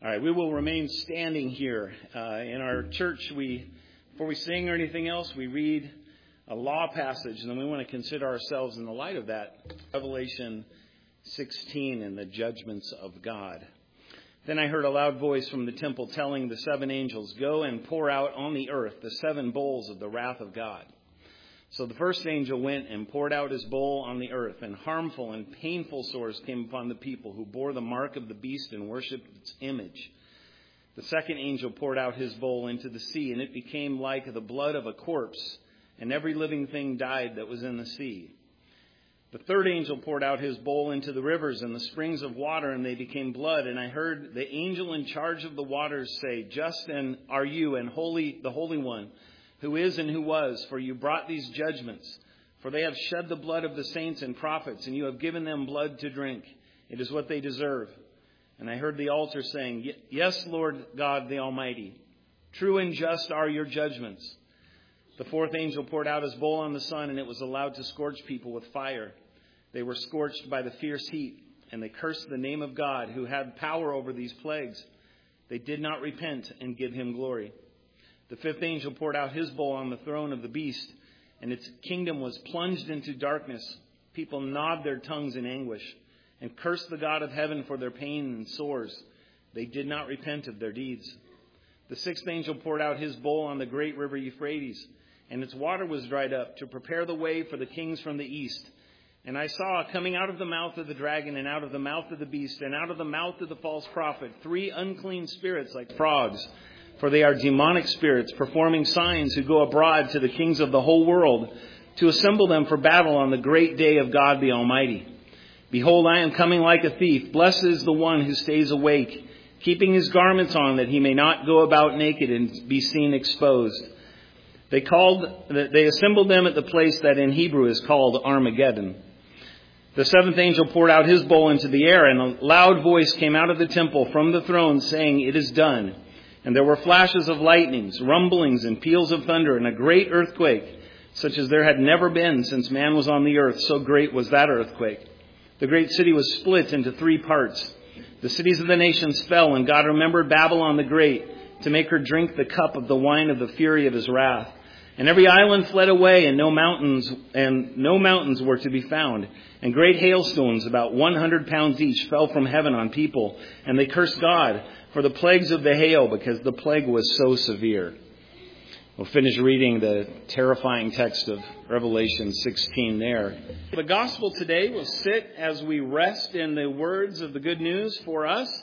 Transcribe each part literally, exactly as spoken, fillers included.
All right, we will remain standing here. Uh, in our church, we before we sing or anything else, we read a law passage, and then we want to consider ourselves in the light of that. Revelation sixteen and the judgments of God. Then I heard a loud voice from the temple telling the seven angels, "Go and pour out on the earth the seven bowls of the wrath of God." So the first angel went and poured out his bowl on the earth, and harmful and painful sores came upon the people who bore the mark of the beast and worshipped its image. The second angel poured out his bowl into the sea, and it became like the blood of a corpse, and every living thing died that was in the sea. The third angel poured out his bowl into the rivers and the springs of water, and they became blood. And I heard the angel in charge of the waters say, "Just and are you, and holy, the Holy One, who is and who was, for you brought these judgments. For they have shed the blood of the saints and prophets, and you have given them blood to drink. It is what they deserve." And I heard the altar saying, "Yes, Lord God the Almighty, true and just are your judgments." The fourth angel poured out his bowl on the sun, and it was allowed to scorch people with fire. They were scorched by the fierce heat, and they cursed the name of God, who had power over these plagues. They did not repent and give him glory. The fifth angel poured out his bowl on the throne of the beast, and its kingdom was plunged into darkness. People gnawed their tongues in anguish and cursed the God of heaven for their pain and sores. They did not repent of their deeds. The sixth angel poured out his bowl on the great river Euphrates, and its water was dried up to prepare the way for the kings from the east. And I saw coming out of the mouth of the dragon and out of the mouth of the beast and out of the mouth of the false prophet three unclean spirits like frogs. For they are demonic spirits performing signs who go abroad to the kings of the whole world to assemble them for battle on the great day of God the Almighty. Behold, I am coming like a thief. Blessed is the one who stays awake, keeping his garments on that he may not go about naked and be seen exposed. They called, they assembled them at the place that in Hebrew is called Armageddon. The seventh angel poured out his bowl into the air, and a loud voice came out of the temple from the throne saying, "It is done." And there were flashes of lightnings, rumblings, and peals of thunder, and a great earthquake, such as there had never been since man was on the earth. So great was that earthquake. The great city was split into three parts. The cities of the nations fell, and God remembered Babylon the Great to make her drink the cup of the wine of the fury of his wrath. And every island fled away, and no mountains and no mountains were to be found. And great hailstones, about one hundred pounds each, fell from heaven on people, and they cursed God for the plagues of the hail, because the plague was so severe. We'll finish reading the terrifying text of Revelation sixteen there. The gospel today will sit as we rest in the words of the good news for us.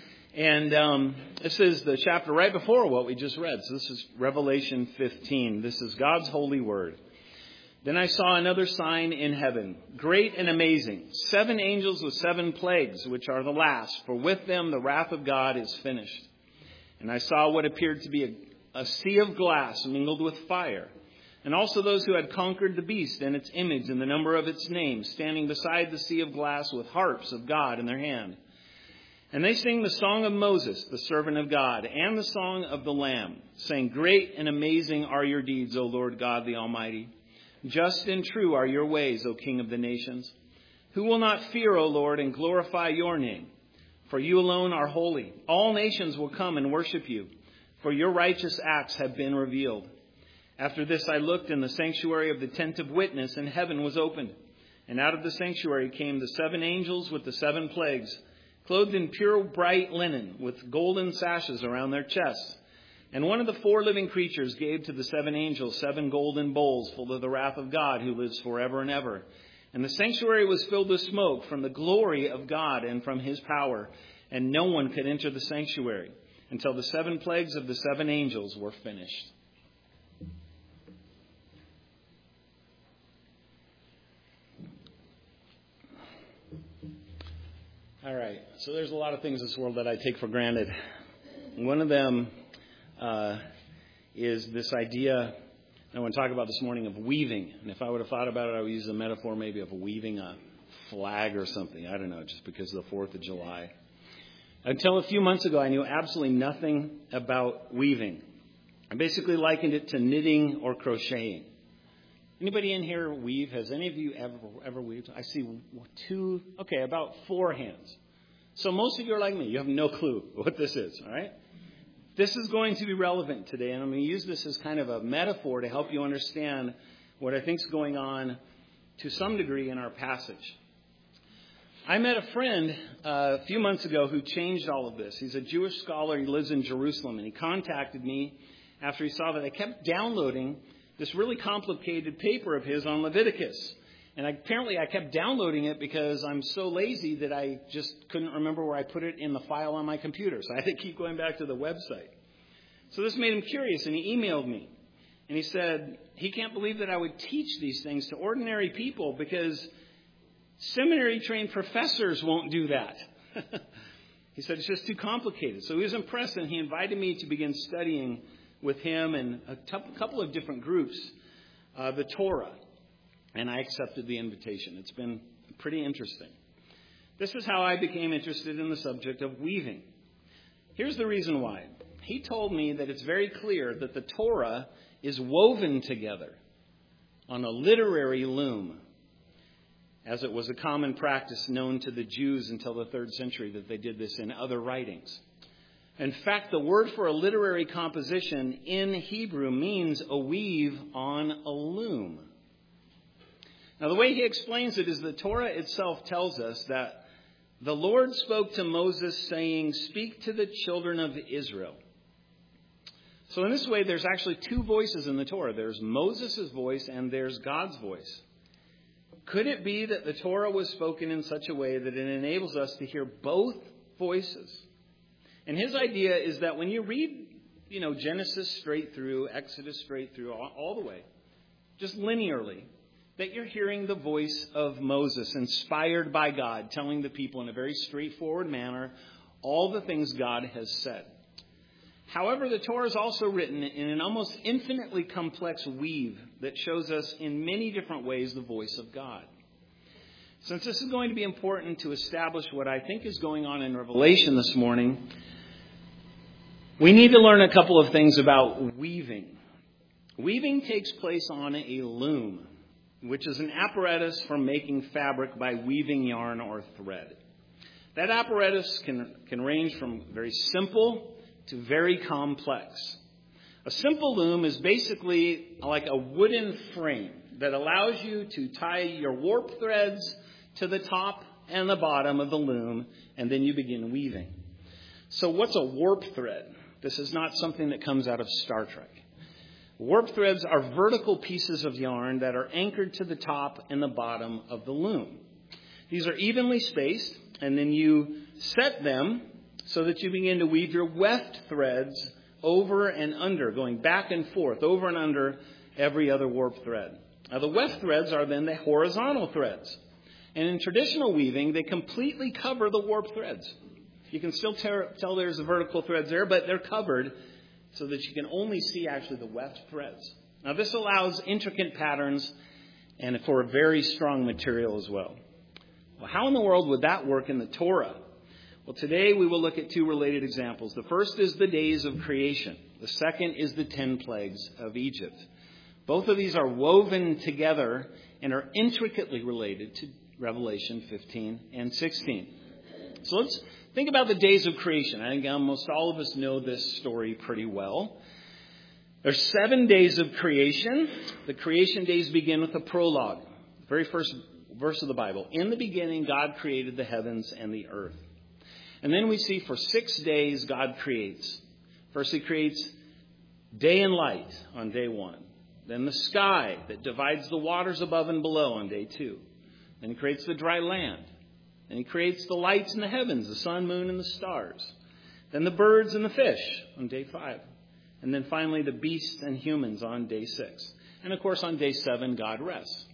And um, this is the chapter right before what we just read. So this is Revelation fifteen. This is God's holy word. Then I saw another sign in heaven, great and amazing, seven angels with seven plagues, which are the last, for with them the wrath of God is finished. And I saw what appeared to be a, a sea of glass mingled with fire, and also those who had conquered the beast and its image and the number of its name, standing beside the sea of glass with harps of God in their hand. And they sing the song of Moses, the servant of God, and the song of the Lamb, saying, "Great and amazing are your deeds, O Lord God the Almighty. Just and true are your ways, O King of the nations. Who will not fear, O Lord, and glorify your name? For you alone are holy. All nations will come and worship you, for your righteous acts have been revealed." After this I looked in the sanctuary of the tent of witness, and heaven was opened. And out of the sanctuary came the seven angels with the seven plagues, clothed in pure bright linen, with golden sashes around their chests. And one of the four living creatures gave to the seven angels seven golden bowls full of the wrath of God, who lives forever and ever. And the sanctuary was filled with smoke from the glory of God and from his power. And no one could enter the sanctuary until the seven plagues of the seven angels were finished. All right, so there's a lot of things in this world that I take for granted. One of them uh, is this idea I want to talk about this morning of weaving. And if I would have thought about it, I would use the metaphor maybe of weaving a flag or something. I don't know, just because of the fourth of July. Until a few months ago, I knew absolutely nothing about weaving. I basically likened it to knitting or crocheting. Anybody in here weave? Has any of you ever ever weaved? I see two, okay, about four hands. So most of you are like me. You have no clue what this is, all right? This is going to be relevant today, and I'm going to use this as kind of a metaphor to help you understand what I think is going on to some degree in our passage. I met a friend uh, a few months ago who changed all of this. He's a Jewish scholar. He lives in Jerusalem, and he contacted me after he saw that I kept downloading this really complicated paper of his on Leviticus. And I, apparently I kept downloading it because I'm so lazy that I just couldn't remember where I put it in the file on my computer. So I had to keep going back to the website. So this made him curious, and he emailed me. And he said he can't believe that I would teach these things to ordinary people because seminary-trained professors won't do that. He said it's just too complicated. So he was impressed, and he invited me to begin studying with him and a t- couple of different groups uh, the Torah. And I accepted the invitation. It's been pretty interesting. This is how I became interested in the subject of weaving. Here's the reason why. He told me that it's very clear that the Torah is woven together on a literary loom, as it was a common practice known to the Jews until the third century that they did this in other writings. In fact, the word for a literary composition in Hebrew means a weave on a loom. Now, the way he explains it is the Torah itself tells us that the Lord spoke to Moses saying, "Speak to the children of Israel." So in this way, there's actually two voices in the Torah. There's Moses' voice and there's God's voice. Could it be that the Torah was spoken in such a way that it enables us to hear both voices? And his idea is that when you read, you know, Genesis straight through, Exodus straight through, all, all the way, just linearly, that you're hearing the voice of Moses, inspired by God, telling the people in a very straightforward manner all the things God has said. However, the Torah is also written in an almost infinitely complex weave that shows us in many different ways the voice of God. Since this is going to be important to establish what I think is going on in Revelation this morning, we need to learn a couple of things about weaving. Weaving takes place on a loom, which is an apparatus for making fabric by weaving yarn or thread. That apparatus can, can range from very simple to very complex. A simple loom is basically like a wooden frame that allows you to tie your warp threads to the top and the bottom of the loom, and then you begin weaving. So what's a warp thread? This is not something that comes out of Star Trek. Warp threads are vertical pieces of yarn that are anchored to the top and the bottom of the loom. These are evenly spaced, and then you set them so that you begin to weave your weft threads over and under, going back and forth, over and under every other warp thread. Now, the weft threads are then the horizontal threads. And in traditional weaving, they completely cover the warp threads. You can still tear, tell there's the vertical threads there, but they're covered so that you can only see actually the weft threads. Now, this allows intricate patterns and for a very strong material as well. Well, how in the world would that work in the Torah? Well, today we will look at two related examples. The first is the days of creation. The second is the ten plagues of Egypt. Both of these are woven together and are intricately related to Revelation fifteen and sixteen. So let's think about the days of creation. I think almost all of us know this story pretty well. There's seven days of creation. The creation days begin with a prologue, the very first verse of the Bible. In the beginning, God created the heavens and the earth. And then we see for six days, God creates. First, he creates day and light on day one. Then the sky that divides the waters above and below on day two. Then he creates the dry land. And he creates the lights in the heavens, the sun, moon, and the stars. Then the birds and the fish on day five. And then finally the beasts and humans on day six. And of course on day seven, God rests.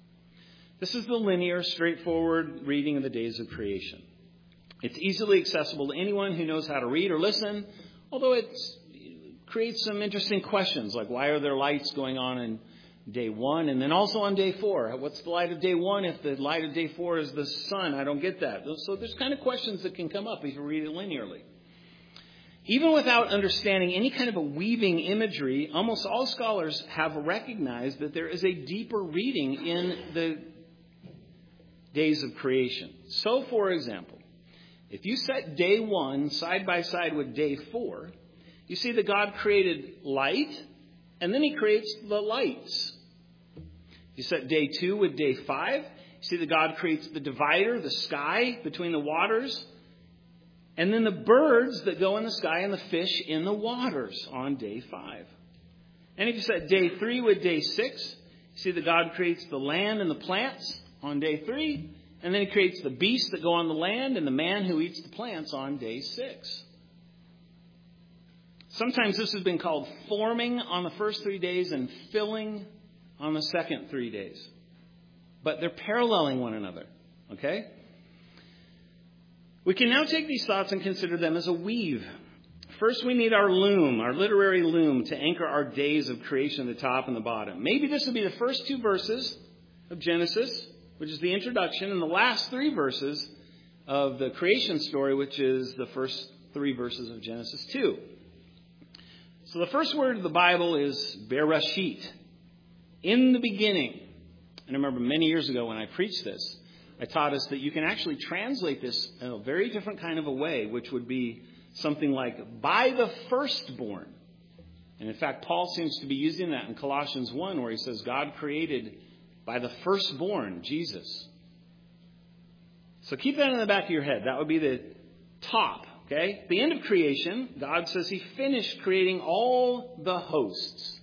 This is the linear, straightforward reading of the days of creation. It's easily accessible to anyone who knows how to read or listen, although it creates some interesting questions, like why are there lights going on in day one and then also on day four? What's the light of day one if the light of day four is the sun? I don't get that. So there's kind of questions that can come up if you read it linearly. Even without understanding any kind of a weaving imagery, almost all scholars have recognized that there is a deeper reading in the days of creation. So, for example, If you set day one side by side with day four, you see that God created light, and then he creates the lights. You set day two with day five, you see that God creates the divider, the sky between the waters, and then the birds that go in the sky and the fish in the waters on day five. And if you set day three with day six, you see that God creates the land and the plants on day three, and then he creates the beasts that go on the land and the man who eats the plants on day six. Sometimes this has been called forming on the first three days and filling on the second three days. But they're paralleling one another. Okay? We can now take these thoughts and consider them as a weave. First, we need our loom, our literary loom, to anchor our days of creation at the top and the bottom. Maybe this will be the first two verses of Genesis, which is the introduction, and the last three verses of the creation story, which is the first three verses of Genesis two. So the first word of the Bible is Bereshit, in the beginning. And I remember many years ago when I preached this, I taught us that you can actually translate this in a very different kind of a way, which would be something like, by the firstborn. And in fact, Paul seems to be using that in Colossians one, where he says God created by the firstborn, Jesus. So keep that in the back of your head. That would be the top, okay? At the end of creation, God says he finished creating all the hosts.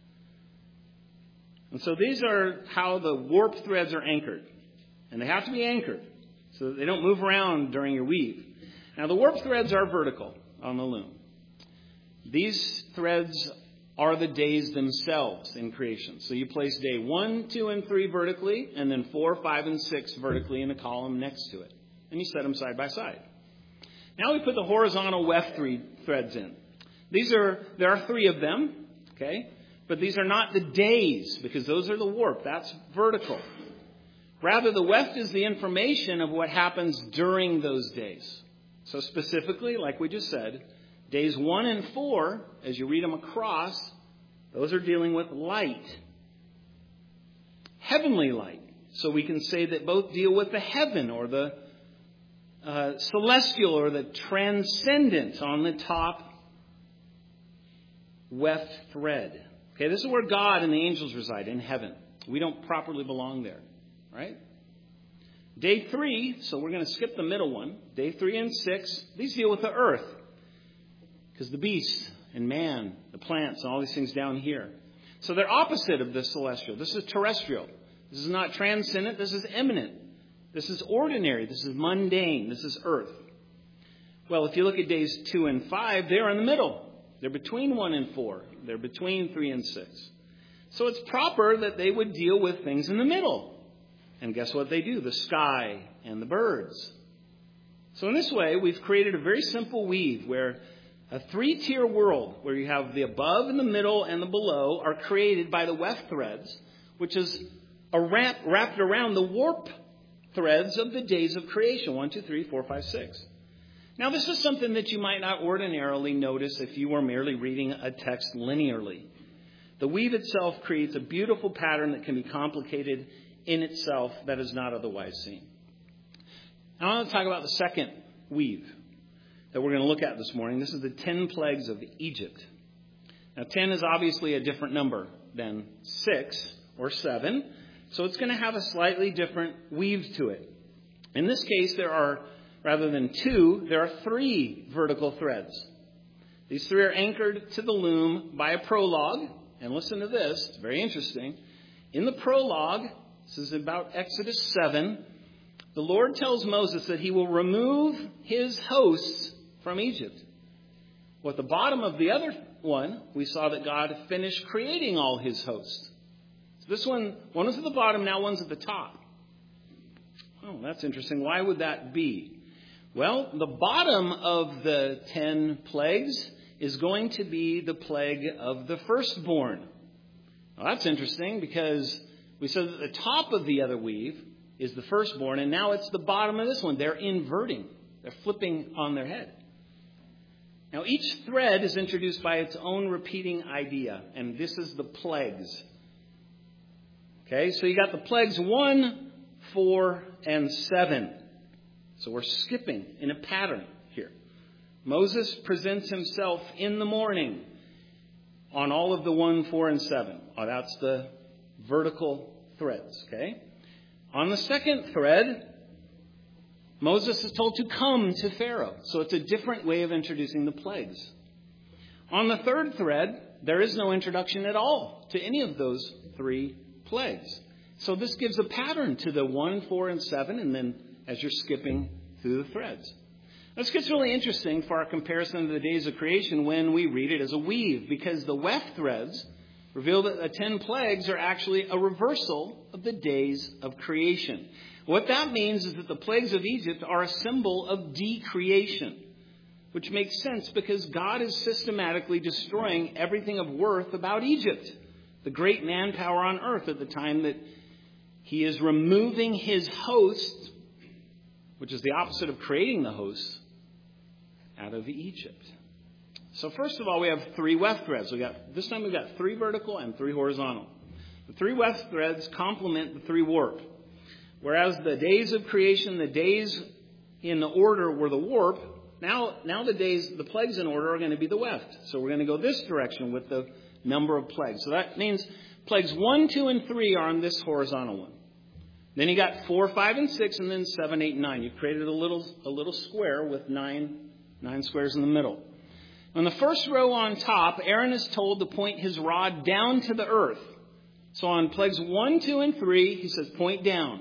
And so these are how the warp threads are anchored. And they have to be anchored so that they don't move around during your weave. Now, the warp threads are vertical on the loom. These threads are the days themselves in creation. So you place day one, two, and three vertically, and then four, five, and six vertically in a column next to it. And you set them side by side. Now we put the horizontal weft three threads in. These are, there are three of them, okay? But these are not the days, because those are the warp. That's vertical. Rather, the weft is the information of what happens during those days. So specifically, like we just said, days one and four, as you read them across, those are dealing with light. Heavenly light. So we can say that both deal with the heaven or the uh, celestial or the transcendent on the top weft thread. Okay, this is where God and the angels reside, in heaven. We don't properly belong there, right? Day three, so we're going to skip the middle one. Day three and six, these deal with the earth. Because the beasts and man, the plants, and all these things down here. So they're opposite of the celestial. This is terrestrial. This is not transcendent. This is immanent. This is ordinary. This is mundane. This is earth. Well, if you look at days two and five, they're in the middle. They're between one and four. They're between three and six. So it's proper that they would deal with things in the middle. And guess what they do? The sky and the birds. So in this way, we've created a very simple weave where a three-tier world, where you have the above and the middle and the below, are created by the weft threads, which is a wrap, wrapped around the warp threads of the days of creation. One, two, three, four, five, six. Now, this is something that you might not ordinarily notice if you were merely reading a text linearly. The weave itself creates a beautiful pattern that can be complicated in itself that is not otherwise seen. Now, I want to talk about the second weave that we're going to look at this morning. This is the ten plagues of Egypt. Now, ten is obviously a different number than six or seven, so it's going to have a slightly different weave to it. In this case, there are, rather than two, there are three vertical threads. These three are anchored to the loom by a prologue. And listen to this, it's very interesting. In the prologue, this is about Exodus seven, the Lord tells Moses that he will remove his hosts from Egypt. Well, at the bottom of the other one, we saw that God finished creating all his hosts. So this one, one was at the bottom, now one's at the top. Oh, that's interesting. Why would that be? Well, the bottom of the ten plagues is going to be the plague of the firstborn. Well, that's interesting because we said that the top of the other weave is the firstborn, and now it's the bottom of this one. They're inverting. They're flipping on their head. Now, each thread is introduced by its own repeating idea, and this is the plagues. Okay, so you got the plagues one, four, and seven. So we're skipping in a pattern here. Moses presents himself in the morning on all of the one, four, and seven. Oh, that's the vertical threads, okay? On the second thread, Moses is told to come to Pharaoh. So it's a different way of introducing the plagues. On the third thread, there is no introduction at all to any of those three plagues. So this gives a pattern to the one, four, and seven, and then as you're skipping through the threads. This gets really interesting for our comparison of the days of creation when we read it as a weave, because the weft threads reveal that the ten plagues are actually a reversal of the days of creation. What that means is that the plagues of Egypt are a symbol of decreation, which makes sense because God is systematically destroying everything of worth about Egypt, the great manpower on earth at the time that he is removing his host, which is the opposite of creating the host, out of Egypt. So first of all, we have three weft threads. We got this time we've got three vertical and three horizontal. The three weft threads complement the three warp. Whereas the days of creation, the days in the order were the warp, now now the days, the plagues in order are going to be the weft. So we're going to go this direction with the number of plagues. So that means plagues one, two, and three are on this horizontal one. Then you got four, five, and six, and then seven, eight, and nine. You've created a little a little square with nine nine squares in the middle. On the first row on top, Aaron is told to point his rod down to the earth. So on plagues one, two, and three, he says point down.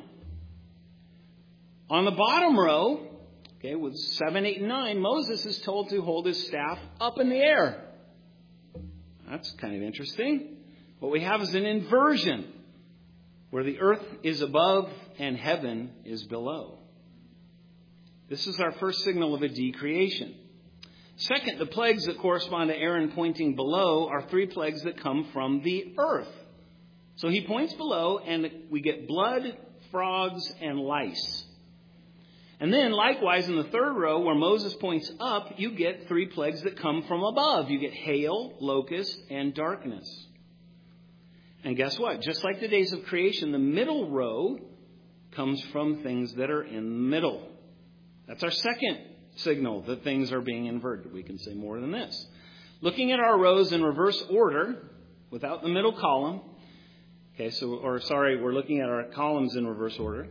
On the bottom row, okay, with seven, eight, and nine, Moses is told to hold his staff up in the air. That's kind of interesting. What we have is an inversion, where the earth is above and heaven is below. This is our first signal of a decreation. Second, the plagues that correspond to Aaron pointing below are three plagues that come from the earth. So he points below, and we get blood, frogs, and lice. And then, likewise, in the third row, where Moses points up, you get three plagues that come from above. You get hail, locust, and darkness. And guess what? Just like the days of creation, the middle row comes from things that are in the middle. That's our second signal that things are being inverted. We can say more than this. Looking at our rows in reverse order, without the middle column. Okay, so, or sorry, we're looking at our columns in reverse order.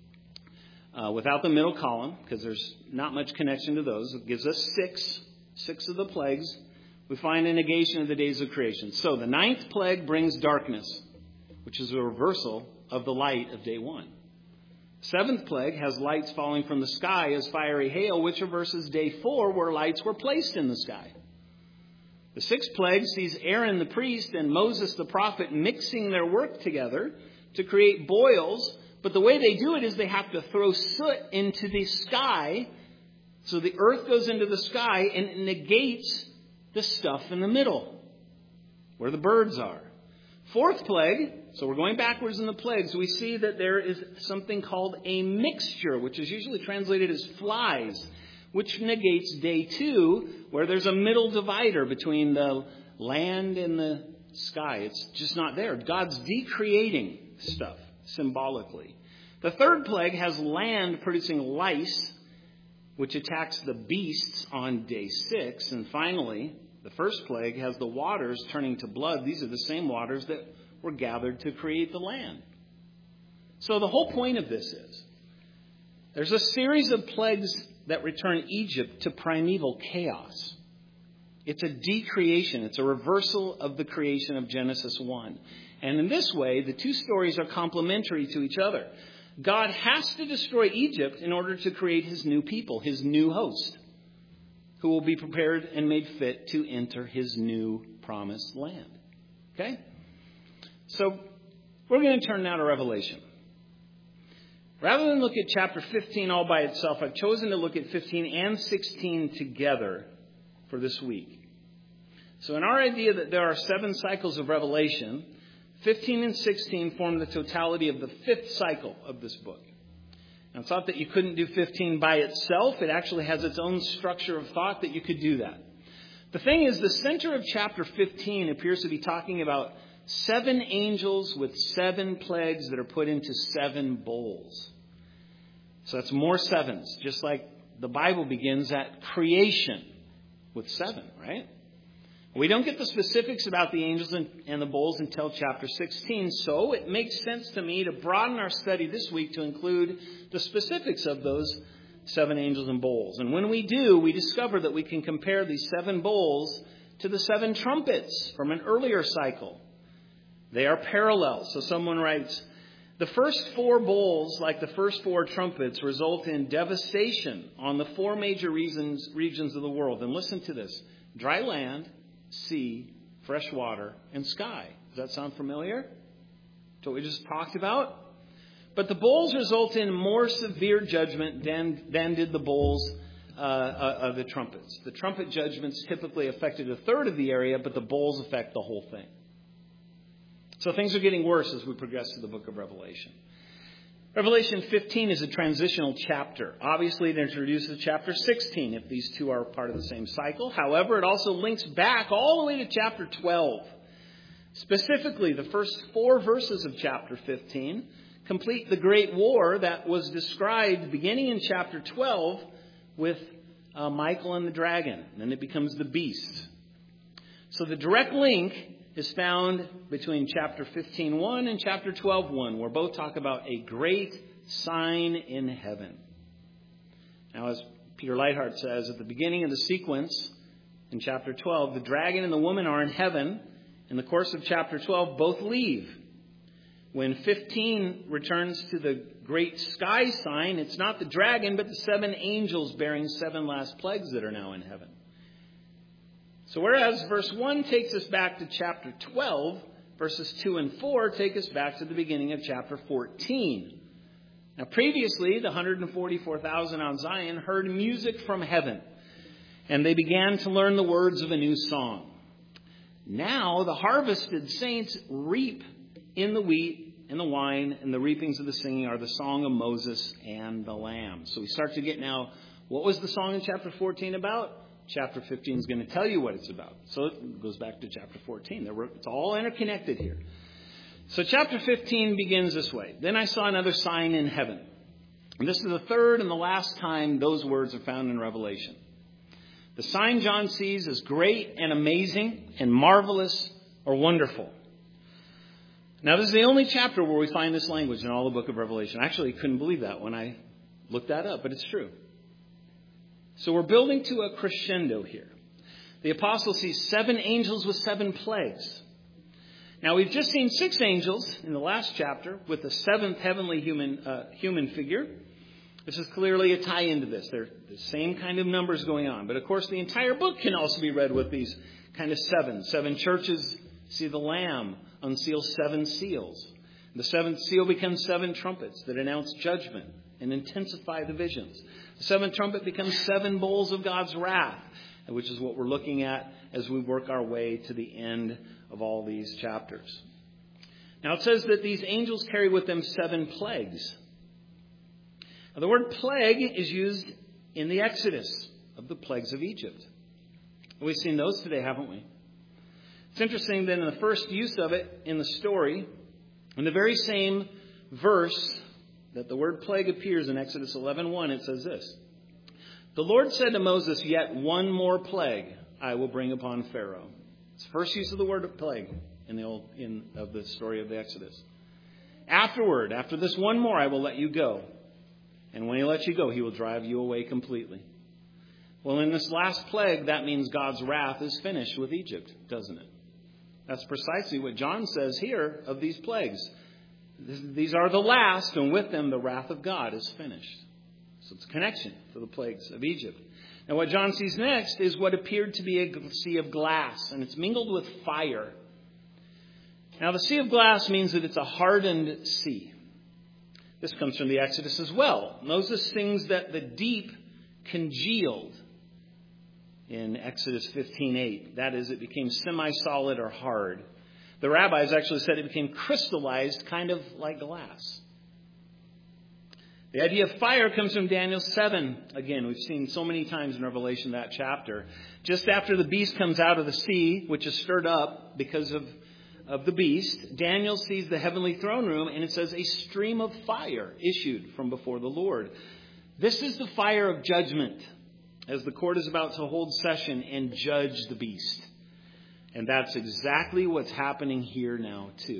Uh, without the middle column, because there's not much connection to those. It gives us six, six of the plagues. We find a negation of the days of creation. So the ninth plague brings darkness, which is a reversal of the light of day one. Seventh plague has lights falling from the sky as fiery hail, which reverses day four, where lights were placed in the sky. The sixth plague sees Aaron the priest and Moses the prophet mixing their work together to create boils. But the way they do it is they have to throw soot into the sky. So the earth goes into the sky and it negates the stuff in the middle, where the birds are. Fourth plague, so we're going backwards in the plagues, we see that there is something called a mixture, which is usually translated as flies, which negates day two, where there's a middle divider between the land and the sky. It's just not there. God's decreating stuff symbolically. The third plague has land producing lice, which attacks the beasts on day six. And finally, the first plague has the waters turning to blood. These are the same waters that were gathered to create the land. So the whole point of this is there's a series of plagues that return Egypt to primeval chaos. It's a decreation. It's a reversal of the creation of Genesis one. And in this way, the two stories are complementary to each other. God has to destroy Egypt in order to create his new people, his new host, who will be prepared and made fit to enter his new promised land. Okay? So we're going to turn now to Revelation. Rather than look at chapter fifteen all by itself, I've chosen to look at fifteen and sixteen together for this week. So in our idea that there are seven cycles of Revelation, fifteen and sixteen form the totality of the fifth cycle of this book. Now, it's not that you couldn't do fifteen by itself. It actually has its own structure of thought that you could do that. The thing is, the center of chapter fifteen appears to be talking about seven angels with seven plagues that are put into seven bowls. So that's more sevens, just like the Bible begins at creation with seven, right? We don't get the specifics about the angels and, and the bowls until chapter sixteen, so it makes sense to me to broaden our study this week to include the specifics of those seven angels and bowls. And when we do, we discover that we can compare these seven bowls to the seven trumpets from an earlier cycle. They are parallel. So someone writes, the first four bowls, like the first four trumpets, result in devastation on the four major regions, regions of the world. And listen to this. Dry land, sea, fresh water, and sky. Does that sound familiar to what we just talked about? But the bowls result in more severe judgment than, than did the bowls uh, uh, of the trumpets. The trumpet judgments typically affected a third of the area, but the bowls affect the whole thing. So things are getting worse as we progress through the book of Revelation. Revelation fifteen is a transitional chapter. Obviously, it introduces chapter sixteen, if these two are part of the same cycle. However, it also links back all the way to chapter twelve. Specifically, the first four verses of chapter fifteen complete the great war that was described beginning in chapter twelve with uh, Michael and the dragon. And then it becomes the beast. So the direct link is found between chapter fifteen one and chapter twelve one, where both talk about a great sign in heaven. Now, as Peter Leithart says, at the beginning of the sequence in chapter twelve, the dragon and the woman are in heaven. In the course of chapter twelve, both leave. When fifteen returns to the great sky sign, it's not the dragon, but the seven angels bearing seven last plagues that are now in heaven. So whereas verse one takes us back to chapter twelve, verses two and four take us back to the beginning of chapter fourteen. Now previously, the one hundred forty-four thousand on Zion heard music from heaven, and they began to learn the words of a new song. Now the harvested saints reap in the wheat and the wine, and the reapings of the singing are the song of Moses and the Lamb. So we start to get now, what was the song in chapter fourteen about? Chapter fifteen is going to tell you what it's about. So it goes back to chapter fourteen. It's all interconnected here. So chapter fifteen begins this way. Then I saw another sign in heaven. And this is the third and the last time those words are found in Revelation. The sign John sees is great and amazing and marvelous or wonderful. Now, this is the only chapter where we find this language in all the book of Revelation. I actually couldn't believe that when I looked that up, but it's true. So we're building to a crescendo here. The apostle sees seven angels with seven plagues. Now, we've just seen six angels in the last chapter with the seventh heavenly human uh, human figure. This is clearly a tie into this. They're the same kind of numbers going on. But, of course, the entire book can also be read with these kind of seven. Seven churches see the Lamb unseal seven seals. The seventh seal becomes seven trumpets that announce judgment and intensify the visions. The seventh trumpet becomes seven bowls of God's wrath, which is what we're looking at as we work our way to the end of all these chapters. Now it says that these angels carry with them seven plagues. Now, the word plague is used in the Exodus of the plagues of Egypt. We've seen those today, haven't we? It's interesting that in the first use of it in the story, in the very same verse that the word plague appears in Exodus eleven one, it says this. The Lord said to Moses, yet one more plague I will bring upon Pharaoh. It's the first use of the word plague in the old in of the story of the Exodus. Afterward, after this one more, I will let you go. And when he lets you go, he will drive you away completely. Well, in this last plague, that means God's wrath is finished with Egypt, doesn't it? That's precisely what John says here of these plagues. These are the last, and with them the wrath of God is finished. So it's a connection to the plagues of Egypt. Now what John sees next is what appeared to be a sea of glass, and it's mingled with fire. Now the sea of glass means that it's a hardened sea. This comes from the Exodus as well. Moses sings that the deep congealed in Exodus fifteen eight. That is, it became semi-solid or hard. The rabbis actually said it became crystallized, kind of like glass. The idea of fire comes from Daniel seven. Again, we've seen so many times in Revelation that chapter. Just after the beast comes out of the sea, which is stirred up because of of the beast, Daniel sees the heavenly throne room, and it says a stream of fire issued from before the Lord. This is the fire of judgment, as the court is about to hold session and judge the beast. And that's exactly what's happening here now, too.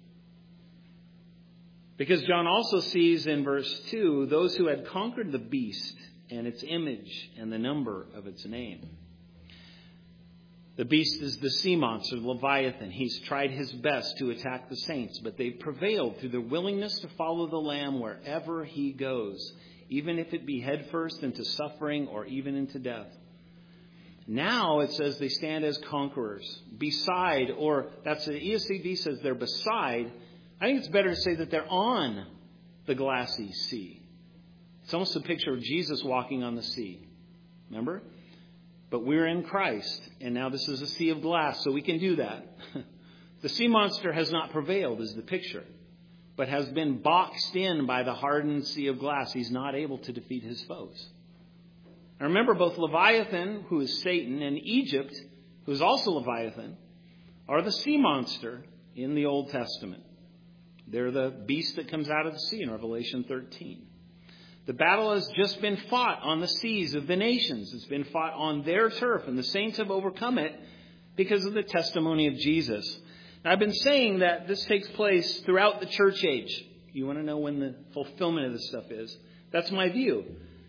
Because John also sees in verse two, those who had conquered the beast and its image and the number of its name. The beast is the sea monster, the Leviathan. He's tried his best to attack the saints, but they've prevailed through their willingness to follow the Lamb wherever he goes, even if it be headfirst into suffering or even into death. Now it says they stand as conquerors, beside, or that's the E S V says they're beside. I think it's better to say that they're on the glassy sea. It's almost a picture of Jesus walking on the sea. Remember? But we're in Christ, and now this is a sea of glass, so we can do that. The sea monster has not prevailed, is the picture, but has been boxed in by the hardened sea of glass. He's not able to defeat his foes. Now remember, both Leviathan, who is Satan, and Egypt, who is also Leviathan, are the sea monster in the Old Testament. They're the beast that comes out of the sea in Revelation thirteen. The battle has just been fought on the seas of the nations. It's been fought on their turf, and the saints have overcome it because of the testimony of Jesus. Now, I've been saying that this takes place throughout the church age. You want to know when the fulfillment of this stuff is? That's my view.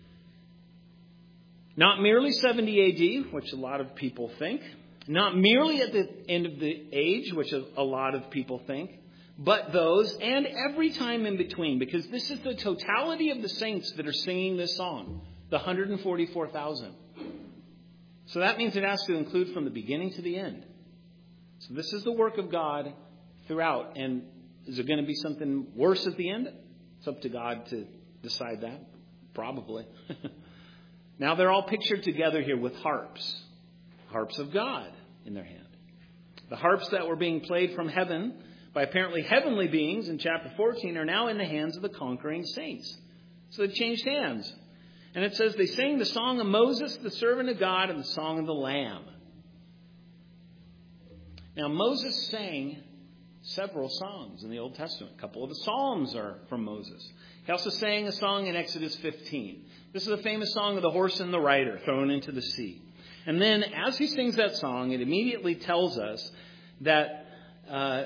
Not merely seventy A D, which a lot of people think. Not merely at the end of the age, which a lot of people think. But those and every time in between, because this is the totality of the saints that are singing this song, the one hundred forty-four thousand. So that means it has to include from the beginning to the end. So this is the work of God throughout. And is there going to be something worse at the end? It's up to God to decide that. Probably. Now they're all pictured together here with harps. Harps of God in their hand. The harps that were being played from heaven by apparently heavenly beings in chapter fourteen are now in the hands of the conquering saints. So they've changed hands. And it says they sang the song of Moses, the servant of God, and the song of the Lamb. Now Moses sang several songs in the Old Testament. A couple of the Psalms are from Moses. He also sang a song in Exodus fifteen. This is a famous song of the horse and the rider thrown into the sea. And then as he sings that song, it immediately tells us that uh,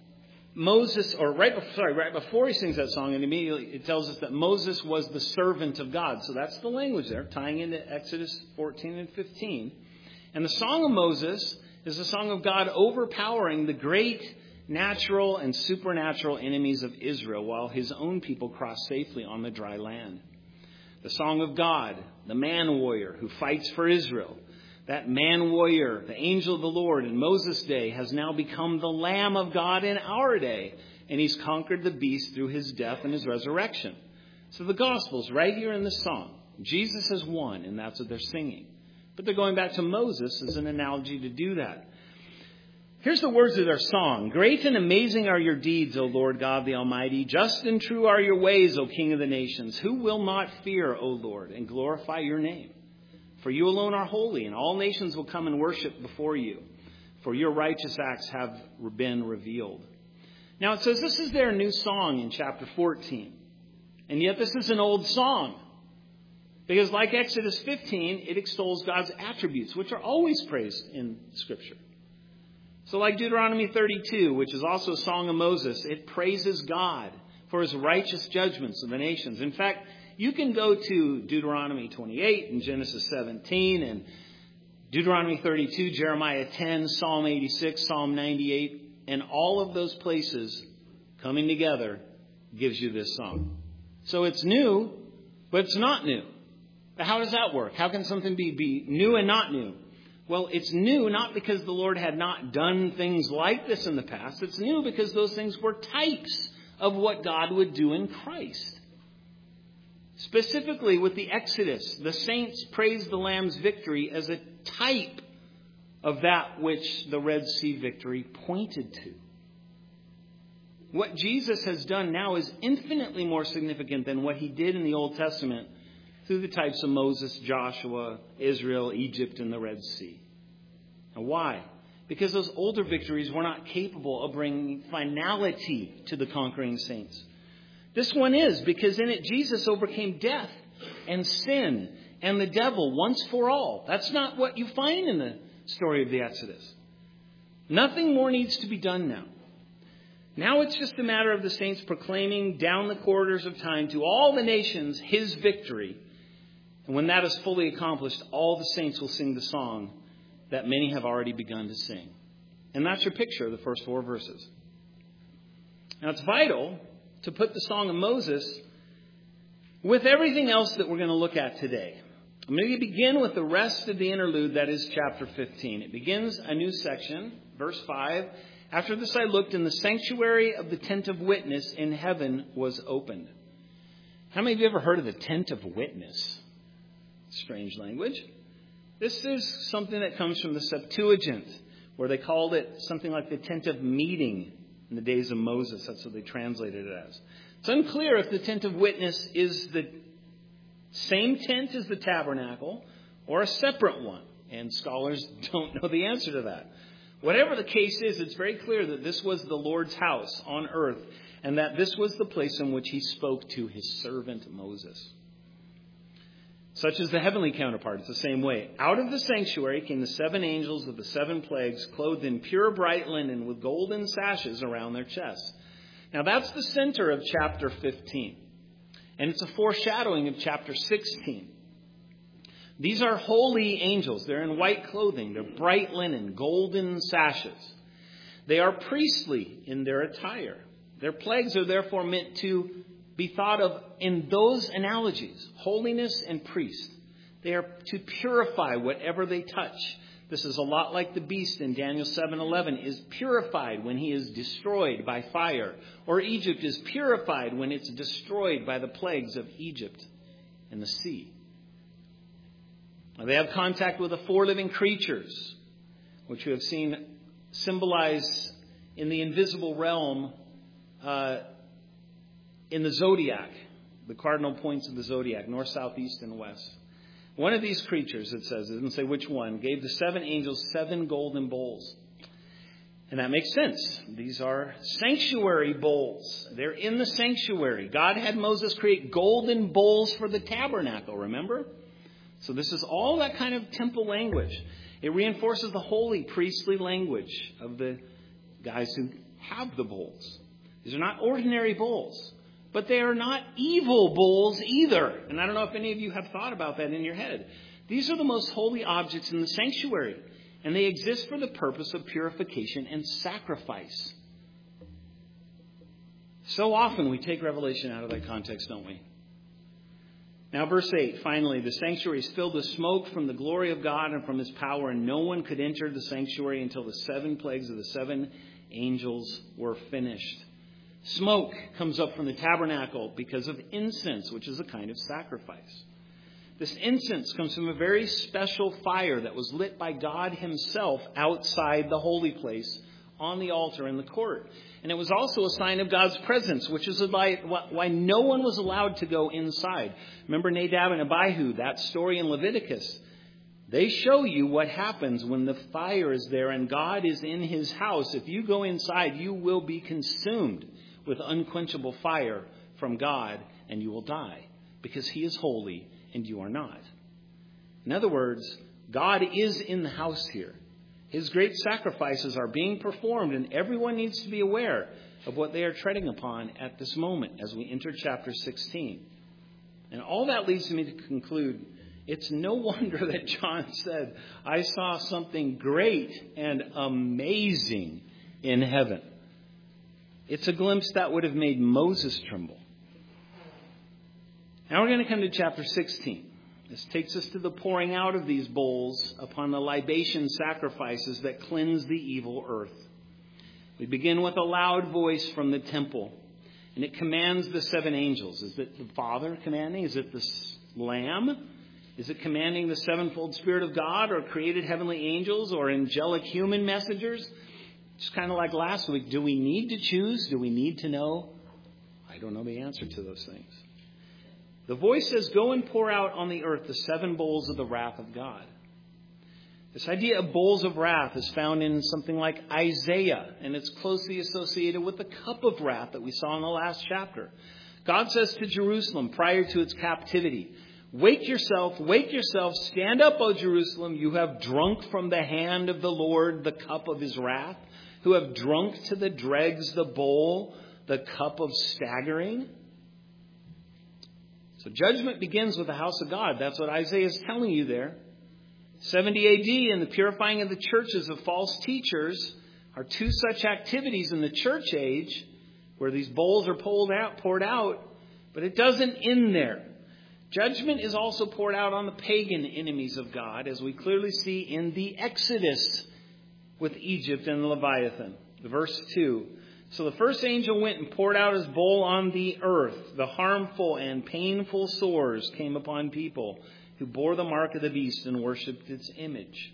Moses, or right before, sorry, right before he sings that song, and immediately it tells us that Moses was the servant of God. So that's the language there, tying into Exodus fourteen and fifteen. And the song of Moses is the song of God overpowering the great natural and supernatural enemies of Israel while his own people cross safely on the dry land. The song of God, the man warrior who fights for Israel. That man warrior, the angel of the Lord in Moses' day, has now become the Lamb of God in our day. And he's conquered the beast through his death and his resurrection. So the Gospels, right here in this song, Jesus has won, and that's what they're singing. But they're going back to Moses as an analogy to do that. Here's the words of their song. Great and amazing are your deeds, O Lord God the Almighty. Just and true are your ways, O King of the nations. Who will not fear, O Lord, and glorify your name? For you alone are holy, and all nations will come and worship before you. For your righteous acts have been revealed. Now it says this is their new song in chapter fourteen. And yet this is an old song. Because like Exodus fifteen, it extols God's attributes, which are always praised in Scripture. So like Deuteronomy thirty-two, which is also a song of Moses, it praises God for his righteous judgments of the nations. In fact, you can go to Deuteronomy twenty-eight and Genesis seventeen and Deuteronomy thirty-two, Jeremiah ten, Psalm eighty-six, Psalm ninety-eight, and all of those places coming together gives you this song. So it's new, but it's not new. But how does that work? How can something be, be new and not new? Well, it's new not because the Lord had not done things like this in the past. It's new because those things were types of what God would do in Christ. Specifically with the Exodus, the saints praised the Lamb's victory as a type of that which the Red Sea victory pointed to. What Jesus has done now is infinitely more significant than what he did in the Old Testament through the types of Moses, Joshua, Israel, Egypt, and the Red Sea. And why? because those older victories were not capable of bringing finality to the conquering saints. This one is, because in it Jesus overcame death and sin and the devil once for all. That's not what you find in the story of the Exodus. Nothing more needs to be done now. Now it's just a matter of the saints proclaiming down the corridors of time to all the nations his victory. And when that is fully accomplished, all the saints will sing the song that many have already begun to sing. And that's your picture of the first four verses. Now it's vital to put the Song of Moses with everything else that we're going to look at today. I'm going to begin with the rest of the interlude, that is chapter fifteen. It begins a new section, verse five. After this I looked, and the sanctuary of the tent of witness in heaven was opened. How many of you ever heard of the tent of witness? Strange language. This is something that comes from the Septuagint, where they called it something like the tent of meeting in the days of Moses. That's what they translated it as. It's unclear if the tent of witness is the same tent as the tabernacle or a separate one. And scholars don't know the answer to that. Whatever the case is, it's very clear that this was the Lord's house on earth, and that this was the place in which he spoke to his servant Moses. Such as the heavenly counterpart. It's the same way. Out of the sanctuary came the seven angels with the seven plagues, clothed in pure bright linen with golden sashes around their chests. Now that's the center of chapter fifteen. And it's a foreshadowing of chapter sixteen. These are holy angels. They're in white clothing. They're bright linen, golden sashes. They are priestly in their attire. Their plagues are therefore meant to be thought of in those analogies, holiness and priest. They are to purify whatever they touch. This is a lot like the beast in Daniel seven eleven is purified when he is destroyed by fire. Or Egypt is purified when it's destroyed by the plagues of Egypt and the sea. Now, they have contact with the four living creatures, which we have seen symbolized in the invisible realm uh, in the zodiac, the cardinal points of the zodiac, north, south, east, and west. One of these creatures, it says, it doesn't say which one, gave the seven angels seven golden bowls. And that makes sense. These are sanctuary bowls. They're in the sanctuary. God had Moses create golden bowls for the tabernacle, remember? So this is all that kind of temple language. It reinforces the holy priestly language of the guys who have the bowls. These are not ordinary bowls. But they are not evil bowls either. And I don't know if any of you have thought about that in your head. These are the most holy objects in the sanctuary. And they exist for the purpose of purification and sacrifice. So often we take Revelation out of that context, don't we? Now, verse eight, finally, the sanctuary is filled with smoke from the glory of God and from his power, and no one could enter the sanctuary until the seven plagues of the seven angels were finished. Smoke comes up from the tabernacle because of incense, which is a kind of sacrifice. This incense comes from a very special fire that was lit by God himself outside the holy place on the altar in the court. And it was also a sign of God's presence, which is why no one was allowed to go inside. Remember Nadab and Abihu, that story in Leviticus. They show you what happens when the fire is there and God is in his house. If you go inside, you will be consumed with unquenchable fire from God, and you will die, because he is holy and you are not. In other words, God is in the house here. His great sacrifices are being performed, and everyone needs to be aware of what they are treading upon at this moment as we enter chapter sixteen. And all that leads me to conclude, it's no wonder that John said, I saw something great and amazing in heaven. It's a glimpse that would have made Moses tremble. Now we're going to come to chapter sixteen. This takes us to the pouring out of these bowls upon the libation sacrifices that cleanse the evil earth. We begin with a loud voice from the temple, and it commands the seven angels. Is it the Father commanding? Is it the Lamb? Is it commanding the sevenfold Spirit of God, or created heavenly angels, or angelic human messengers? Just kind of like last week, do we need to choose? Do we need to know? I don't know the answer to those things. The voice says, go and pour out on the earth the seven bowls of the wrath of God. This idea of bowls of wrath is found in something like Isaiah, and it's closely associated with the cup of wrath that we saw in the last chapter. God says to Jerusalem prior to its captivity, "Wake yourself, wake yourself, stand up, O Jerusalem, you have drunk from the hand of the Lord the cup of his wrath, who have drunk to the dregs the bowl, the cup of staggering." So judgment begins with the house of God. That's what Isaiah is telling you there. seventy A D and the purifying of the churches of false teachers are two such activities in the church age where these bowls are poured out, poured out, but it doesn't end there. Judgment is also poured out on the pagan enemies of God, as we clearly see in the Exodus with Egypt and Leviathan. Verse two. So the first angel went and poured out his bowl on the earth. The harmful and painful sores came upon people who bore the mark of the beast and worshipped its image.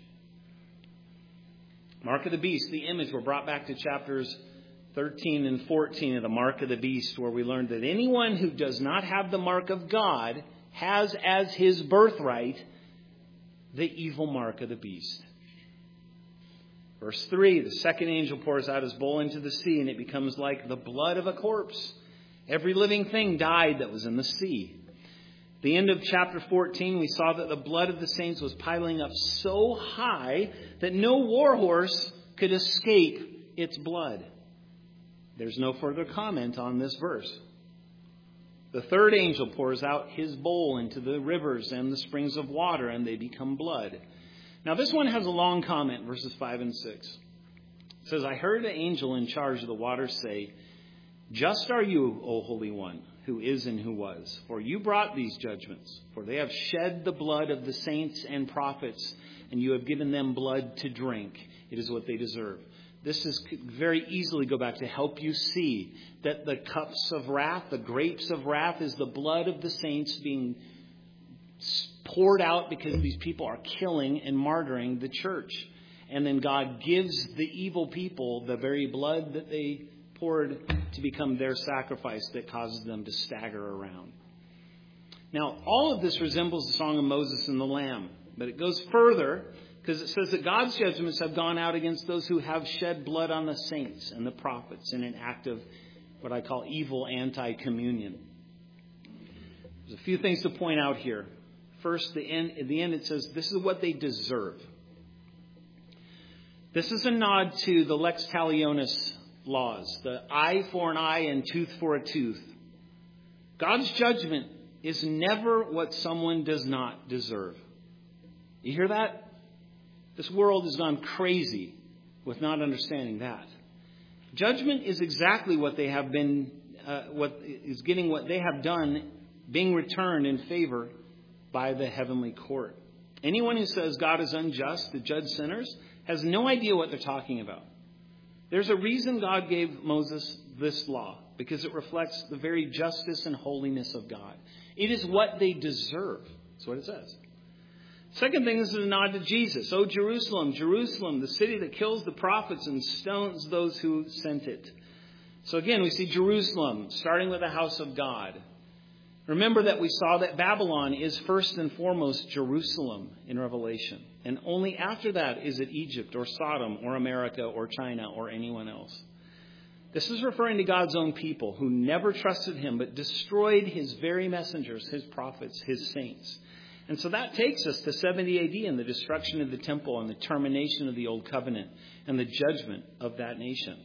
Mark of the beast, the image, we're brought back to chapters thirteen and fourteen of the mark of the beast, where we learned that anyone who does not have the mark of God has as his birthright the evil mark of the beast. Verse three, the second angel pours out his bowl into the sea, and it becomes like the blood of a corpse. Every living thing died that was in the sea. At the end of chapter fourteen, we saw that the blood of the saints was piling up so high that no war horse could escape its blood. There's no further comment on this verse. The third angel pours out his bowl into the rivers and the springs of water, and they become blood. Now, this one has a long comment, verses five and six. It says, "I heard an angel in charge of the waters say, 'Just are you, O Holy One, who is and who was. For you brought these judgments. For they have shed the blood of the saints and prophets, and you have given them blood to drink. It is what they deserve.'" This is very easily go back to help you see that the cups of wrath, the grapes of wrath, is the blood of the saints being poured out because these people are killing and martyring the church. And then God gives the evil people the very blood that they poured to become their sacrifice that causes them to stagger around. Now, all of this resembles the song of Moses and the Lamb, but it goes further because it says that God's judgments have gone out against those who have shed blood on the saints and the prophets in an act of what I call evil anti-communion. There's a few things to point out here. First, the end, at the end it says this is what they deserve. This is a nod to the lex talionis laws, the eye for an eye and tooth for a tooth. God's judgment is never what someone does not deserve. You hear that? This world has gone crazy with not understanding that. Judgment is exactly what they have been, uh, what is getting what they have done being returned in favor by the heavenly court. Anyone who says God is unjust to judge sinners has no idea what they're talking about. There's a reason God gave Moses this law, because it reflects the very justice and holiness of God. It is what they deserve. That's what it says. Second thing, this is a nod to Jesus. "O Jerusalem, Jerusalem, the city that kills the prophets and stones those who sent it." So again, we see Jerusalem starting with the house of God. Remember that we saw that Babylon is first and foremost Jerusalem in Revelation. And only after that is it Egypt or Sodom or America or China or anyone else. This is referring to God's own people who never trusted him but destroyed his very messengers, his prophets, his saints. And so that takes us to seventy A D and the destruction of the temple and the termination of the old covenant and the judgment of that nation.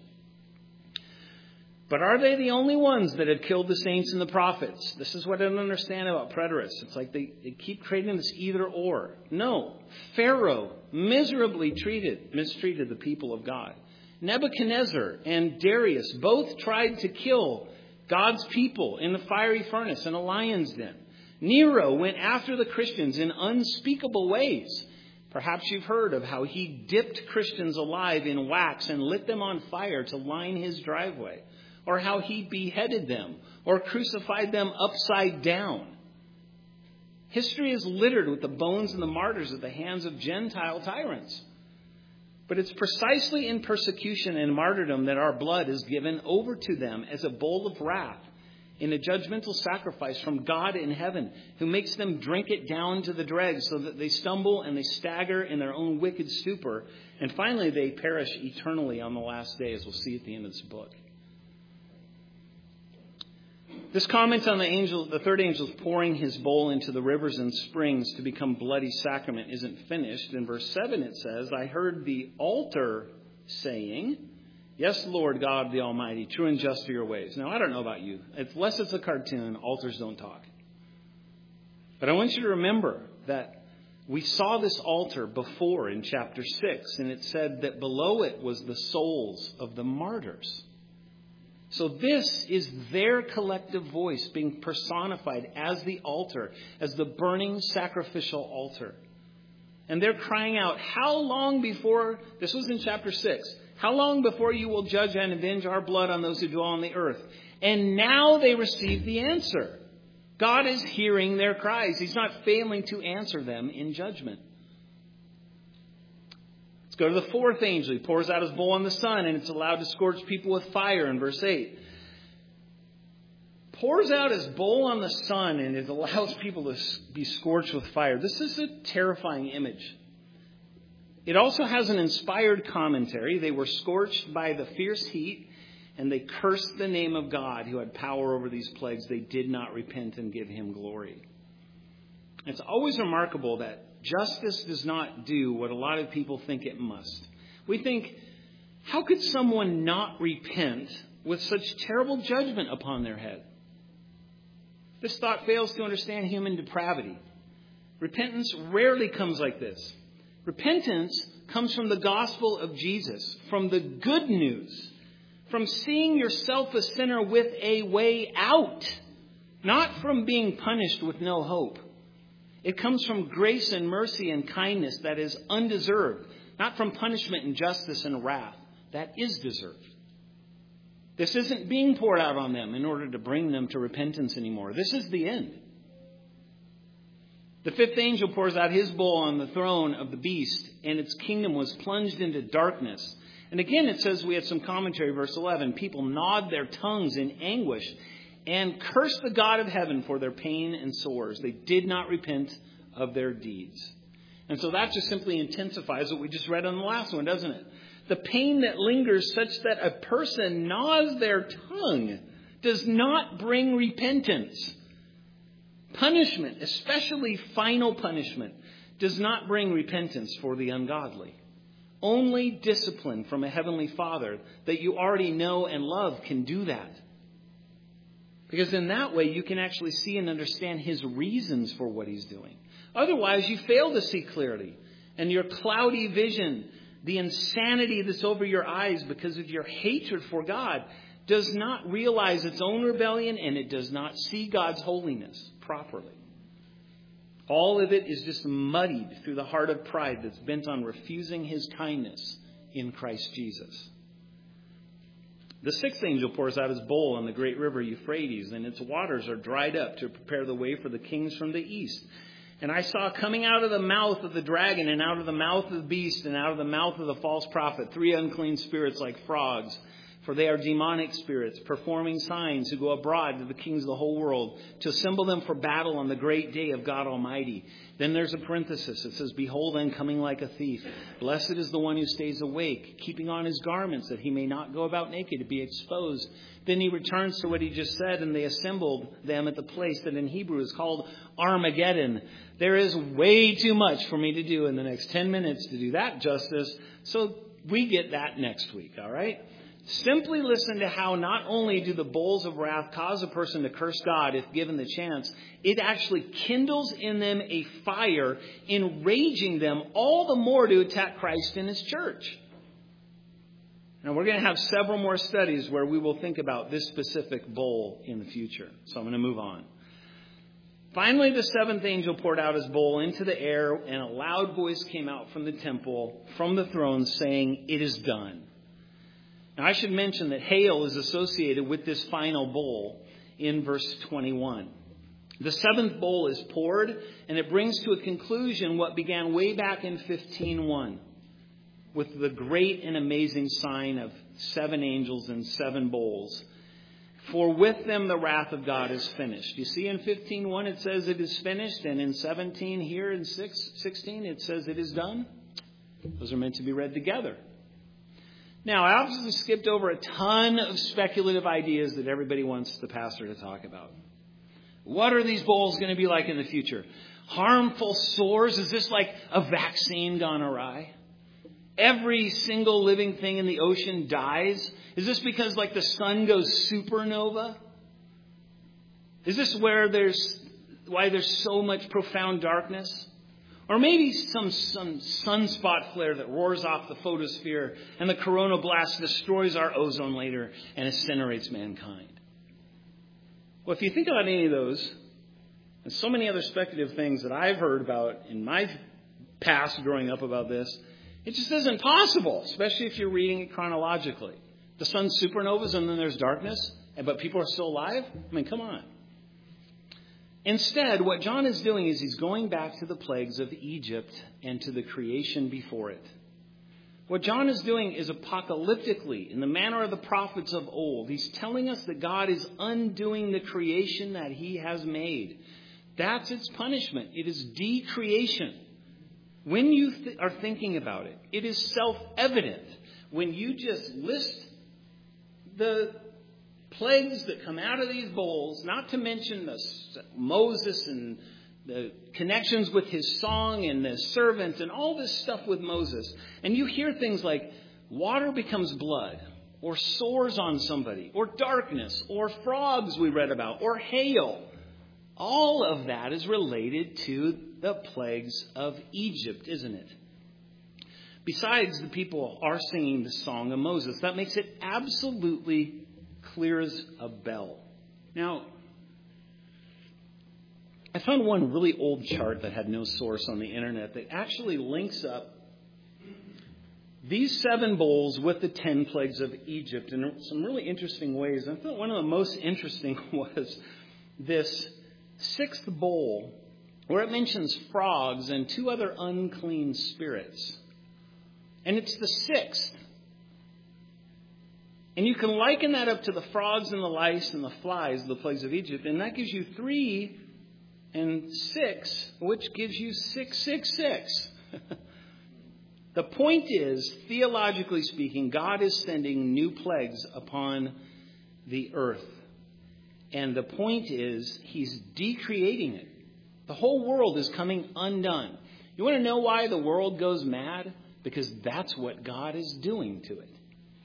But are they the only ones that have killed the saints and the prophets? This is what I don't understand about preterists. It's like they, they keep creating this either or. No. Pharaoh miserably treated, mistreated the people of God. Nebuchadnezzar and Darius both tried to kill God's people in the fiery furnace in a lion's den. Nero went after the Christians in unspeakable ways. Perhaps you've heard of how he dipped Christians alive in wax and lit them on fire to line his driveway. Or how he beheaded them or crucified them upside down. History is littered with the bones and the martyrs at the hands of Gentile tyrants. But it's precisely in persecution and martyrdom that our blood is given over to them as a bowl of wrath in a judgmental sacrifice from God in heaven, who makes them drink it down to the dregs so that they stumble and they stagger in their own wicked stupor. And finally, they perish eternally on the last day, as we'll see at the end of this book. This comment on the angel, the third angel's pouring his bowl into the rivers and springs to become bloody sacrament isn't finished. In verse seven it says, I heard the altar saying, yes, Lord God the Almighty, true and just are your ways. Now, I don't know about you. Unless it's a cartoon, altars don't talk. But I want you to remember that we saw this altar before in chapter six, and it said that below it was the souls of the martyrs. So this is their collective voice being personified as the altar, as the burning sacrificial altar. And they're crying out, how long before, this was in chapter six, how long before you will judge and avenge our blood on those who dwell on the earth? And now they receive the answer. God is hearing their cries. He's not failing to answer them in judgment. Go to the fourth angel. He pours out his bowl on the sun, and it's allowed to scorch people with fire in verse eight. Pours out his bowl on the sun, and it allows people to be scorched with fire. This is a terrifying image. It also has an inspired commentary. They were scorched by the fierce heat, and they cursed the name of God who had power over these plagues. They did not repent and give him glory. It's always remarkable that justice does not do what a lot of people think it must. We think, how could someone not repent with such terrible judgment upon their head? This thought fails to understand human depravity. Repentance rarely comes like this. Repentance comes from the gospel of Jesus, from the good news, from seeing yourself a sinner with a way out, not from being punished with no hope. It comes from grace and mercy and kindness that is undeserved, not from punishment and justice and wrath that is deserved. This isn't being poured out on them in order to bring them to repentance anymore. This is the end. The fifth angel pours out his bowl on the throne of the beast, and its kingdom was plunged into darkness. And again, it says, we had some commentary, verse eleven, people gnawed their tongues in anguish and cursed the God of heaven for their pain and sores. They did not repent of their deeds. And so that just simply intensifies what we just read on the last one, doesn't it? The pain that lingers such that a person gnaws their tongue does not bring repentance. Punishment, especially final punishment, does not bring repentance for the ungodly. Only discipline from a heavenly Father that you already know and love can do that. Because in that way, you can actually see and understand his reasons for what he's doing. Otherwise, you fail to see clearly. And your cloudy vision, the insanity that's over your eyes because of your hatred for God, does not realize its own rebellion, and it does not see God's holiness properly. All of it is just muddied through the heart of pride that's bent on refusing his kindness in Christ Jesus. The sixth angel pours out his bowl on the great river Euphrates, and its waters are dried up to prepare the way for the kings from the east. And I saw coming out of the mouth of the dragon, and out of the mouth of the beast, and out of the mouth of the false prophet, three unclean spirits like frogs. For they are demonic spirits, performing signs, who go abroad to the kings of the whole world to assemble them for battle on the great day of God Almighty. Then there's a parenthesis. It says, behold, I'm coming like a thief. Blessed is the one who stays awake, keeping on his garments, that he may not go about naked to be exposed. Then he returns to what he just said, and they assembled them at the place that in Hebrew is called Armageddon. There is way too much for me to do in the next ten minutes to do that justice. So we get that next week, all right? Simply listen to how not only do the bowls of wrath cause a person to curse God if given the chance, it actually kindles in them a fire, enraging them all the more to attack Christ and his church. Now, we're going to have several more studies where we will think about this specific bowl in the future. So I'm going to move on. Finally, the seventh angel poured out his bowl into the air, and a loud voice came out from the temple, from the throne, saying, "It is done." Now, I should mention that hail is associated with this final bowl in verse twenty-one. The seventh bowl is poured, and it brings to a conclusion what began way back in fifteen one with the great and amazing sign of seven angels and seven bowls. For with them the wrath of God is finished. You see in fifteen one it says it is finished, and in seventeen here in six, sixteen it says it is done. Those are meant to be read together. Now, I obviously skipped over a ton of speculative ideas that everybody wants the pastor to talk about. What are these bowls going to be like in the future? Harmful sores? Is this like a vaccine gone awry? Every single living thing in the ocean dies? Is this because like the sun goes supernova? Is this where there's why there's so much profound darkness? Or maybe some, some sunspot flare that roars off the photosphere and the corona blast destroys our ozone layer and incinerates mankind. Well, if you think about any of those, and so many other speculative things that I've heard about in my past growing up about this, it just isn't possible, especially if you're reading it chronologically. The sun's supernovas and then there's darkness, but people are still alive? I mean, come on. Instead, what John is doing is he's going back to the plagues of Egypt and to the creation before it. What John is doing is apocalyptically, in the manner of the prophets of old. He's telling us that God is undoing the creation that he has made. That's its punishment. It is decreation. When you th- are thinking about it, it is self-evident. When you just list the plagues that come out of these bowls, not to mention the Moses and the connections with his song and the servant and all this stuff with Moses. And you hear things like water becomes blood, or sores on somebody, or darkness, or frogs we read about, or hail. All of that is related to the plagues of Egypt, isn't it? Besides, the people are singing the song of Moses. That makes it absolutely clear as a bell. Now, I found one really old chart that had no source on the internet that actually links up these seven bowls with the ten plagues of Egypt in some really interesting ways. I thought one of the most interesting was this sixth bowl where it mentions frogs and two other unclean spirits. And it's the sixth. And you can liken that up to the frogs and the lice and the flies, the plagues of Egypt. And that gives you three and six, which gives you six, six, six. The point is, theologically speaking, God is sending new plagues upon the earth. And the point is, he's decreating it. The whole world is coming undone. You want to know why the world goes mad? Because that's what God is doing to it.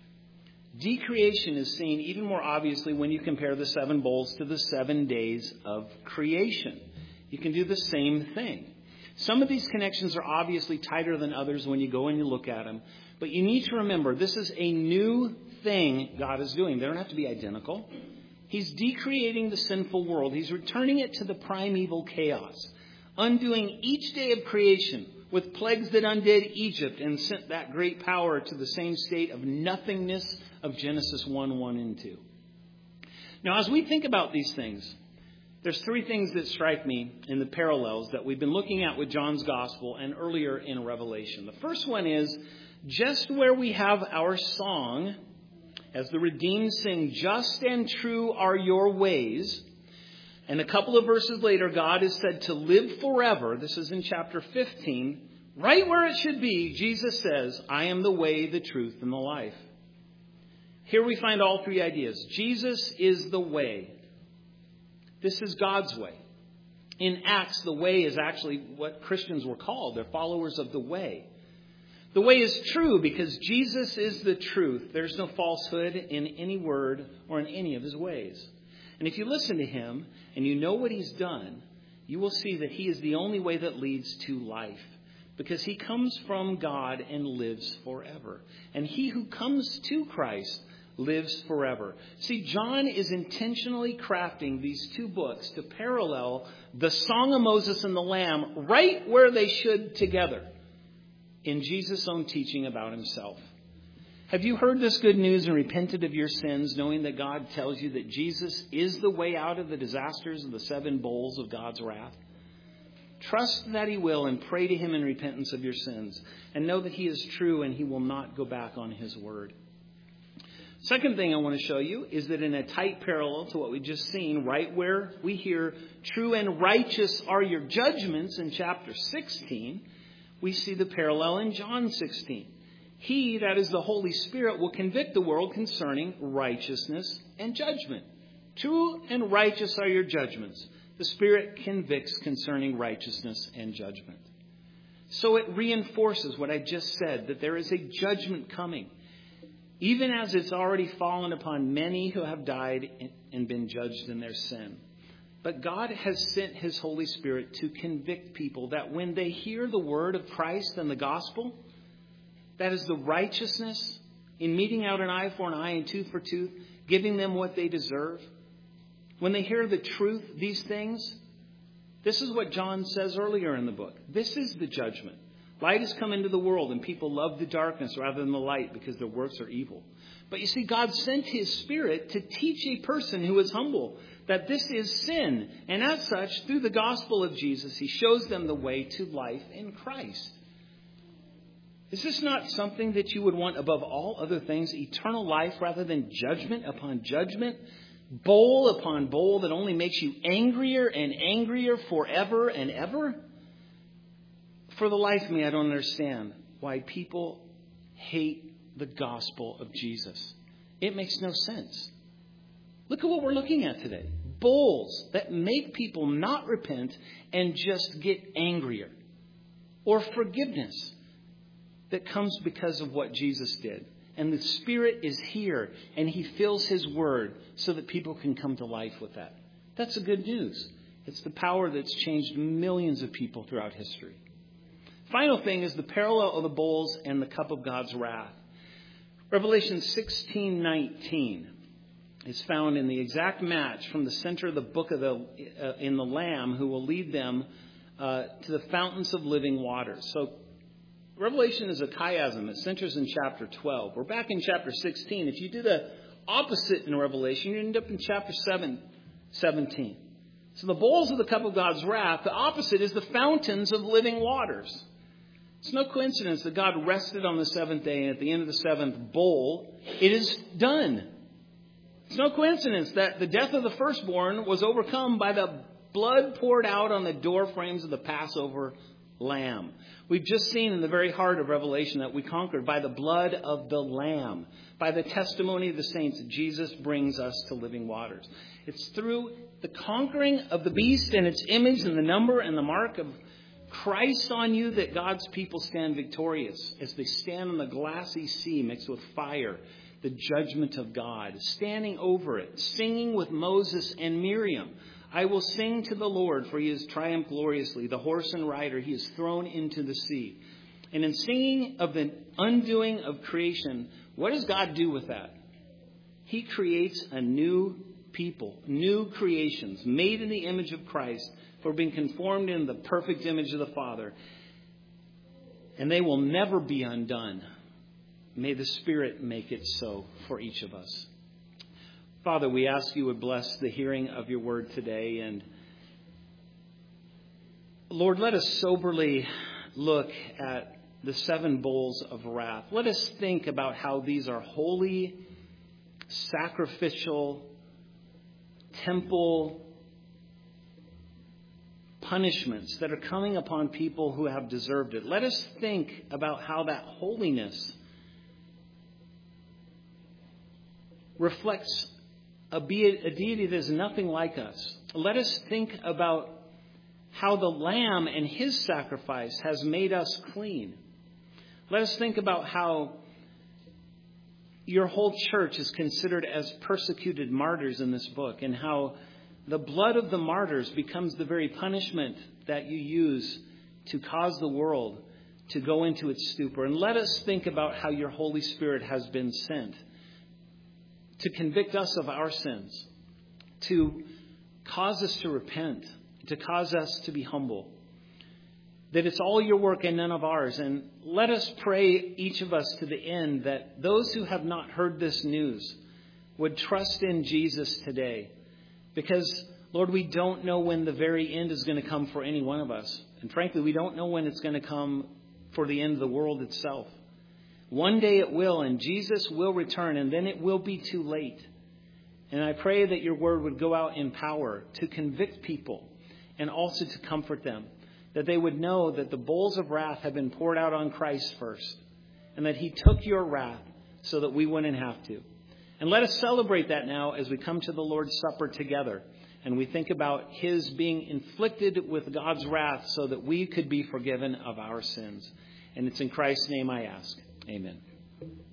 Decreation is seen even more obviously when you compare the seven bowls to the seven days of creation. You can do the same thing. Some of these connections are obviously tighter than others when you go and you look at them. But you need to remember, this is a new thing God is doing. They don't have to be identical. He's decreating the sinful world. He's returning it to the primeval chaos, undoing each day of creation with plagues that undid Egypt and sent that great power to the same state of nothingness of Genesis one, one and two. Now, as we think about these things, there's three things that strike me in the parallels that we've been looking at with John's Gospel and earlier in Revelation. The first one is, just where we have our song, as the redeemed sing, just and true are your ways. And a couple of verses later, God is said to live forever. This is in chapter fifteen. Right where it should be, Jesus says, I am the way, the truth, and the life. Here we find all three ideas. Jesus is the way. This is God's way. In Acts, the way is actually what Christians were called. They're followers of the way. The way is true because Jesus is the truth. There's no falsehood in any word or in any of his ways. And if you listen to him and you know what he's done, you will see that he is the only way that leads to life. Because he comes from God and lives forever. And he who comes to Christ lives forever. See, John is intentionally crafting these two books to parallel the Song of Moses and the Lamb right where they should together in Jesus' own teaching about himself. Have you heard this good news and repented of your sins, knowing that God tells you that Jesus is the way out of the disasters of the seven bowls of God's wrath? Trust that he will and pray to him in repentance of your sins and know that he is true and he will not go back on his word. Second thing I want to show you is that in a tight parallel to what we just seen, right where we hear true and righteous are your judgments in chapter sixteen, we see the parallel in John sixteen. He, that is the Holy Spirit, will convict the world concerning righteousness and judgment. True and righteous are your judgments. The Spirit convicts concerning righteousness and judgment. So it reinforces what I just said, that there is a judgment coming, even as it's already fallen upon many who have died and been judged in their sin. But God has sent His Holy Spirit to convict people that when they hear the word of Christ and the gospel, that is the righteousness in meting out an eye for an eye and tooth for tooth, giving them what they deserve. When they hear the truth, these things, this is what John says earlier in the book. This is the judgment. Light has come into the world and people love the darkness rather than the light because their works are evil. But you see, God sent His Spirit to teach a person who is humble that this is sin. And as such, through the gospel of Jesus, He shows them the way to life in Christ. Is this not something that you would want above all other things? Eternal life rather than judgment upon judgment? Bowl upon bowl that only makes you angrier and angrier forever and ever? For the life of me, I don't understand why people hate the gospel of Jesus. It makes no sense. Look at what we're looking at today. Bowls that make people not repent and just get angrier. Or forgiveness that comes because of what Jesus did. And the Spirit is here and He fills His word so that people can come to life with that. That's the good news. It's the power that's changed millions of people throughout history. Final thing is the parallel of the bowls and the cup of God's wrath. Revelation sixteen nineteen is found in the exact match from the center of the book of the uh, in the Lamb who will lead them uh, to the fountains of living waters. So Revelation is a chiasm. It centers in chapter twelve. We're back in chapter sixteen. If you do the opposite in Revelation, you end up in chapter seven, seventeen. So the bowls of the cup of God's wrath, the opposite is the fountains of living waters. It's no coincidence that God rested on the seventh day, and at the end of the seventh bowl, it is done. It's no coincidence that the death of the firstborn was overcome by the blood poured out on the door frames of the Passover lamb. We've just seen in the very heart of Revelation that we conquered by the blood of the Lamb, by the testimony of the saints that Jesus brings us to living waters. It's through the conquering of the beast and its image and the number and the mark of Christ on you that God's people stand victorious as they stand on the glassy sea mixed with fire, the judgment of God, standing over it, singing with Moses and Miriam. I will sing to the Lord, for He has triumphed gloriously. The horse and rider He has thrown into the sea. And in singing of the undoing of creation, what does God do with that? He creates a new people, new creations, made in the image of Christ, for being conformed in the perfect image of the Father. And they will never be undone. May the Spirit make it so for each of us. Father, we ask you would bless the hearing of your word today. And Lord, let us soberly look at the seven bowls of wrath. Let us think about how these are holy, sacrificial, temple punishments that are coming upon people who have deserved it. Let us think about how that holiness reflects a deity that is nothing like us. Let us think about how the Lamb and His sacrifice has made us clean. Let us think about how your whole church is considered as persecuted martyrs in this book, and how the blood of the martyrs becomes the very punishment that you use to cause the world to go into its stupor. And let us think about how your Holy Spirit has been sent to convict us of our sins, to cause us to repent, to cause us to be humble. That it's all your work and none of ours. And let us pray, each of us, to the end that those who have not heard this news would trust in Jesus today. Because, Lord, we don't know when the very end is going to come for any one of us. And frankly, we don't know when it's going to come for the end of the world itself. One day it will, and Jesus will return, and then it will be too late. And I pray that your word would go out in power to convict people and also to comfort them, that they would know that the bowls of wrath have been poured out on Christ first, and that he took your wrath so that we wouldn't have to. And let us celebrate that now as we come to the Lord's Supper together, and we think about his being inflicted with God's wrath so that we could be forgiven of our sins. And it's in Christ's name I ask. Amen.